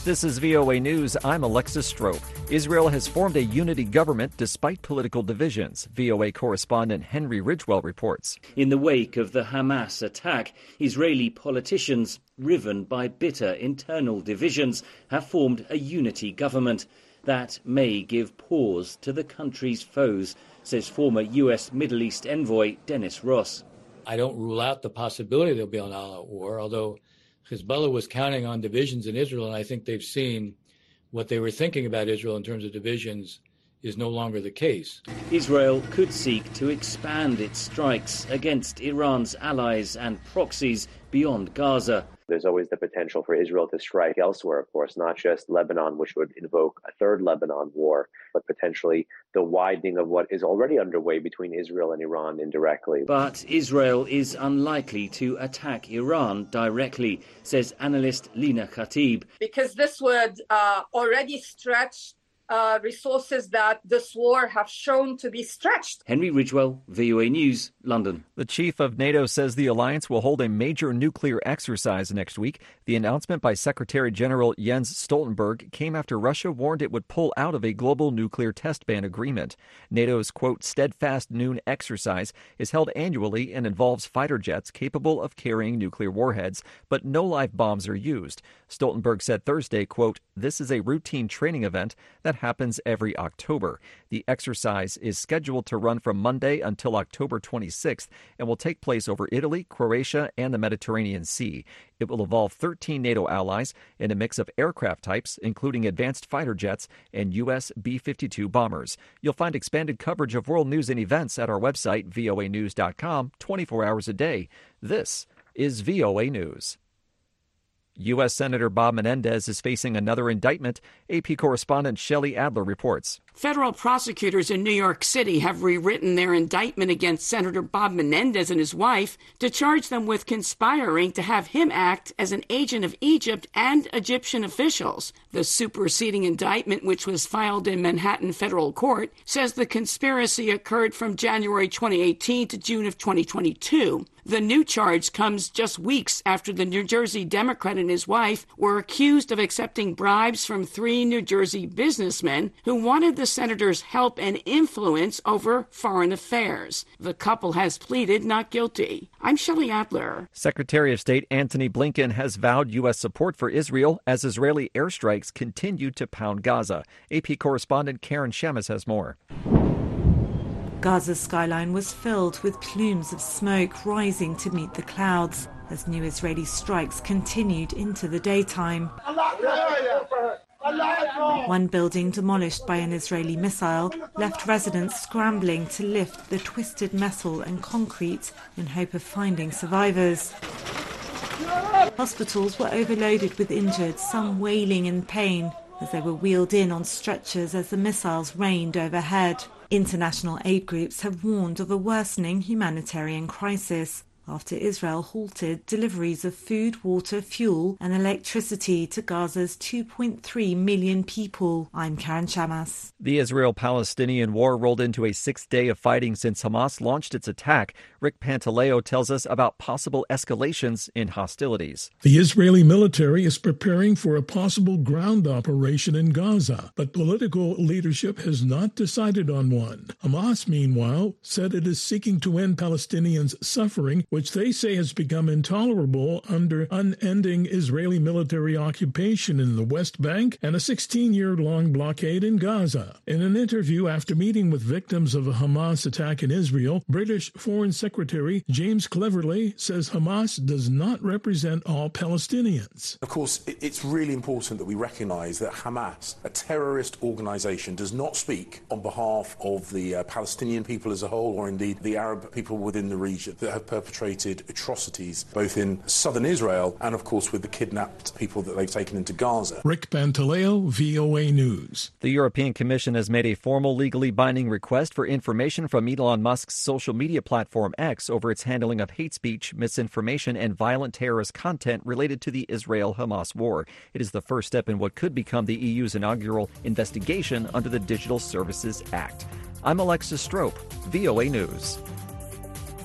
This is VOA News. I'm Alexis Strope. Israel has formed a unity government despite political divisions. VOA correspondent Henry Ridgwell reports. In the wake of the Hamas attack, Israeli politicians, riven by bitter internal divisions, have formed a unity government. That may give pause to the country's foes, says former U.S. Middle East envoy Dennis Ross. I don't rule out the possibility there'll be an all-out war, although Hezbollah was counting on divisions in Israel, and I think they've seen what they were thinking about Israel in terms of divisions is no longer the case. Israel could seek to expand its strikes against Iran's allies and proxies beyond Gaza. There's always the potential for Israel to strike elsewhere, of course, not just Lebanon, which would invoke a third Lebanon war, but potentially the widening of what is already underway between Israel and Iran indirectly. But Israel is unlikely to attack Iran directly, says analyst Lina Khatib. Because this would already stretch resources that this war have shown to be stretched. Henry Ridgwell, VOA News, London. The chief of NATO says the alliance will hold a major nuclear exercise next week. The announcement by Secretary General Jens Stoltenberg came after Russia warned it would pull out of a global nuclear test ban agreement. NATO's, quote, Steadfast Noon exercise is held annually and involves fighter jets capable of carrying nuclear warheads, but no live bombs are used. Stoltenberg said Thursday, quote, this is a routine training event that happens every October. The exercise is scheduled to run from Monday until October 26th and will take place over Italy, Croatia, and the Mediterranean Sea. It will involve 13 NATO allies and a mix of aircraft types, including advanced fighter jets and U.S. B-52 bombers. You'll find expanded coverage of world news and events at our website, voanews.com, 24 hours a day. This is VOA News. U.S. Senator Bob Menendez is facing another indictment. AP correspondent Shelley Adler reports. Federal prosecutors in New York City have rewritten their indictment against Senator Bob Menendez and his wife to charge them with conspiring to have him act as an agent of Egypt and Egyptian officials. The superseding indictment, which was filed in Manhattan federal court, says the conspiracy occurred from January 2018 to June of 2022. The new charge comes just weeks after the New Jersey Democrat and his wife were accused of accepting bribes from 3 New Jersey businessmen who wanted the senator's help and influence over foreign affairs. The couple has pleaded not guilty. I'm Shelley Adler. Secretary of State Antony Blinken has vowed U.S. support for Israel as Israeli airstrikes continue to pound Gaza. AP correspondent Karen Shemes has more. Gaza's skyline was filled with plumes of smoke rising to meet the clouds as new Israeli strikes continued into the daytime. One building demolished by an Israeli missile left residents scrambling to lift the twisted metal and concrete in hope of finding survivors. Hospitals were overloaded with injured, some wailing in pain as they were wheeled in on stretchers as the missiles rained overhead. International aid groups have warned of a worsening humanitarian crisis after Israel halted deliveries of food, water, fuel and electricity to Gaza's 2.3 million people. I'm Karen Shamas. The Israel-Palestinian war rolled into a 6th day of fighting since Hamas launched its attack. Rick Pantaleo tells us about possible escalations in hostilities. The Israeli military is preparing for a possible ground operation in Gaza, but political leadership has not decided on one. Hamas, meanwhile, said it is seeking to end Palestinians' suffering, which they say has become intolerable under unending Israeli military occupation in the West Bank and a 16-year-long blockade in Gaza. In an interview after meeting with victims of a Hamas attack in Israel, British Foreign Secretary James Cleverly says Hamas does not represent all Palestinians. Of course, it's really important that we recognize that Hamas, a terrorist organization, does not speak on behalf of the Palestinian people as a whole, or indeed the Arab people within the region that have perpetrated atrocities both in southern Israel and, of course, with the kidnapped people that they've taken into Gaza. Rick Pantaleo, VOA News. The European Commission has made a formal legally binding request for information from Elon Musk's social media platform X over its handling of hate speech, misinformation, and violent terrorist content related to the Israel-Hamas war. It is the first step in what could become the EU's inaugural investigation under the Digital Services Act. I'm Alexis Strope, VOA News.